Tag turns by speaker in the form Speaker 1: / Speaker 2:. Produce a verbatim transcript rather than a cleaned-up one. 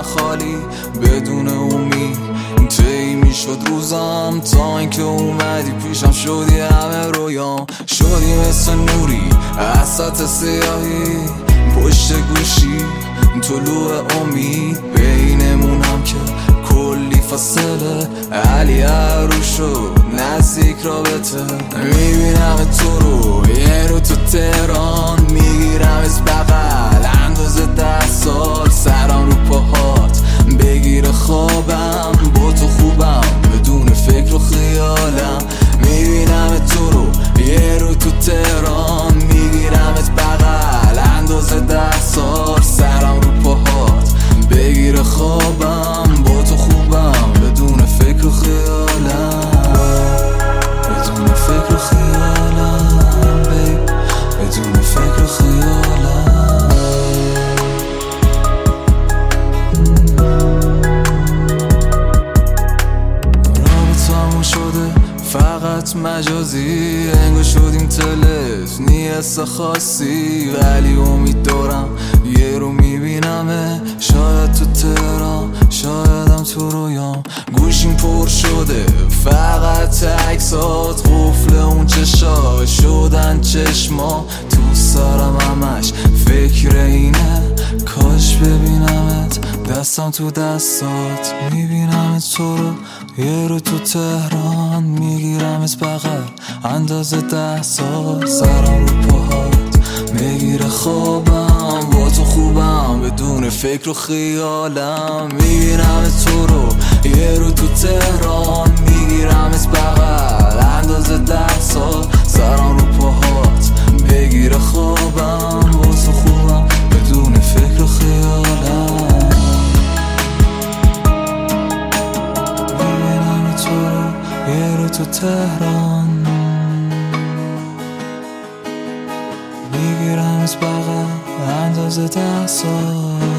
Speaker 1: خالی بدون امید طی میشد روزم تا اینکه اومدی پیشم شدی همه رویام شدی مثل نوری اسات سیاهی پشت گوشی طلوع امید بینمون هم که کلی فاصله علی عروس شد نزدیک رابطه میبینم تو رو یه رو تو تهران میگیرم از بغل اندازه ده سال سرم رو پاهات بگیر خوابم با تو خوبم بدون فکر و خیالم میبینم تو رو یه رو تو تهران میگیرم از بغل اندازه ده سال سرم رو پاهات بگیر خوابم با تو خوبم بدون فکر و خیالم بدون فکر و خیالم بی بدون فکر و خیالم رابطمون شده فقط مجازی انگار شدیم تلف نیست خاصی ولی امید دارم یه رو میبینمه شاید تو تهران شایدم تو رویام گوشیم پر شده فقط عکسات قفل اون چشا شدن چشما تو سرم همش فکر اینه کاش ببینمت دستم تو دستات میبینمت تو رو یه رو تو تهران میگیرمت بغل اندازه ده سال سرم رو پاهات میگیره خوابم با تو خوبم بدون فکر و خیالم میبینمت تو رو یه رو تو تهران میگیرمت بغل اندازه ده سال سرم رو پاهات بگیره خوابم با تو خوبم بدون فکر و خیالم میبینمت تو رو یه رو تو تهران میگیرمت بغل اندازه ده سال